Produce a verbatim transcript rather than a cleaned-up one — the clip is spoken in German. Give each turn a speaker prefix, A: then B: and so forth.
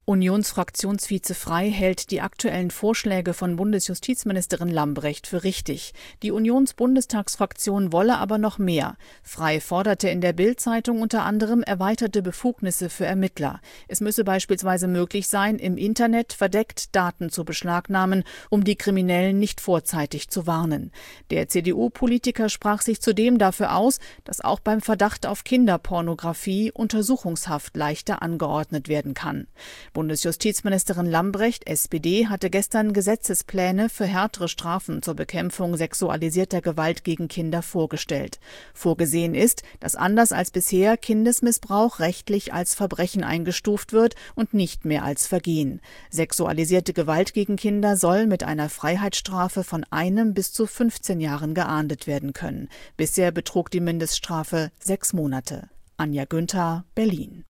A: Unionsfraktionsvize Frey hält die aktuellen Vorschläge von Bundesjustizministerin Lambrecht für richtig. Die Unionsbundestagsfraktion wolle aber noch mehr. Frey forderte in der Bild-Zeitung unter anderem erweiterte Befugnisse für Ermittler. Es müsse beispielsweise möglich sein, im Internet verdeckt Daten zu beschlagnahmen, um die Kriminellen nicht vorzeitig zu warnen. Der C D U-Politiker sprach sich zudem dafür aus, dass auch beim Verdacht auf Kinderpornografie Untersuchungshaft leichter angeordnet werden kann. Bundesjustizministerin Lambrecht, S P D, hatte gestern Gesetzespläne für härtere Strafen zur Bekämpfung sexualisierter Gewalt gegen Kinder vorgestellt. Vorgesehen ist, dass anders als bisher Kindesmissbrauch rechtlich als Verbrechen eingestuft wird und nicht mehr als Vergehen. Sexualisierte Gewalt gegen Kinder soll mit einer Freiheitsstrafe von einem bis zu fünfzehn Jahren geahndet werden können. Bisher betrug die Mindeststrafe sechs Monate. Anja Günther, Berlin.